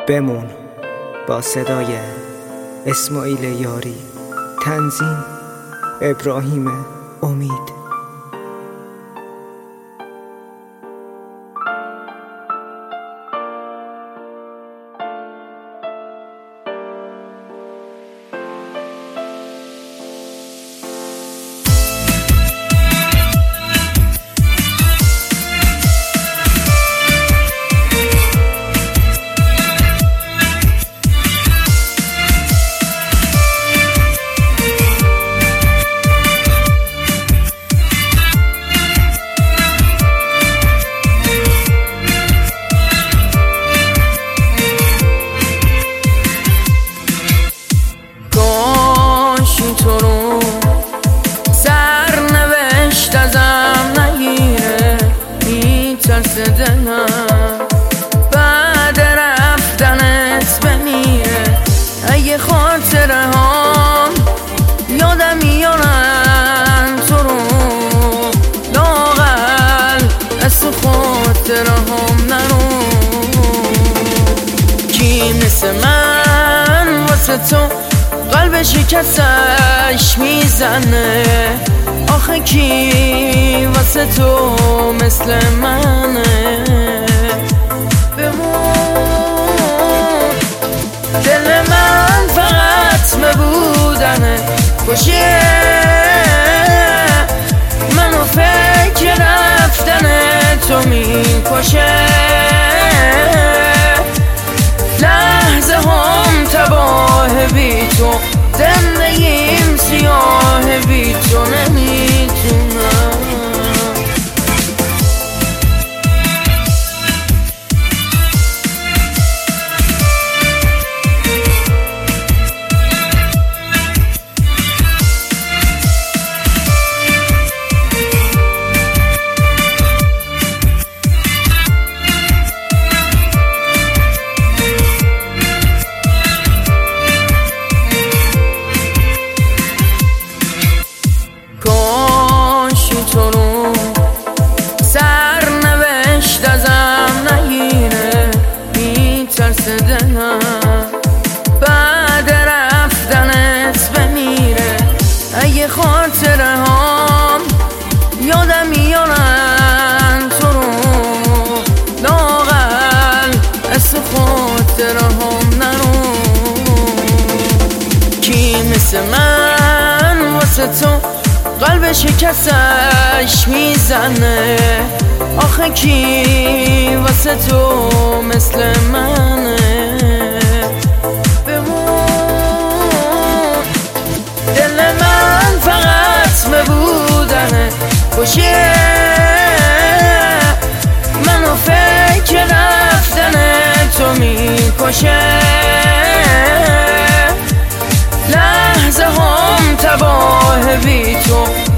بمون با صدای اسماعیل یاری، تنظیم ابراهیم امید. تو رو سرنوشت ازم نگیره، میترسه دلم بعد رفتنت بمیره. اگه خاطره هم یادم میارن تو رو، لااقل از تو خاطره هم نرو. کی مثل من واسه تو قلب شکستش میزنه؟ آخه کی واسه تو مثل منه؟ بمون، دل من فقط ببودنه کشه منو فکر رفتن تو میکشه. لحظه هم تباه بی تو، زندگیم سیاه بی تو نمیتونم. تو رو سرنوشت ازم نگیره، میترسه دلم بعد رفتنت بمیره. اگه خاطره هم یادم میارن تو رو، لااقل از تو خاطره هم نرو. کی مثل من واسه تو قلب شکستش میزنه؟ آخه کی واسه تو مثل منه؟ بمون، دل من فقط ببودنه کشه منو فکر رفتن تو میکشه. لحظه هم تباه بی تو،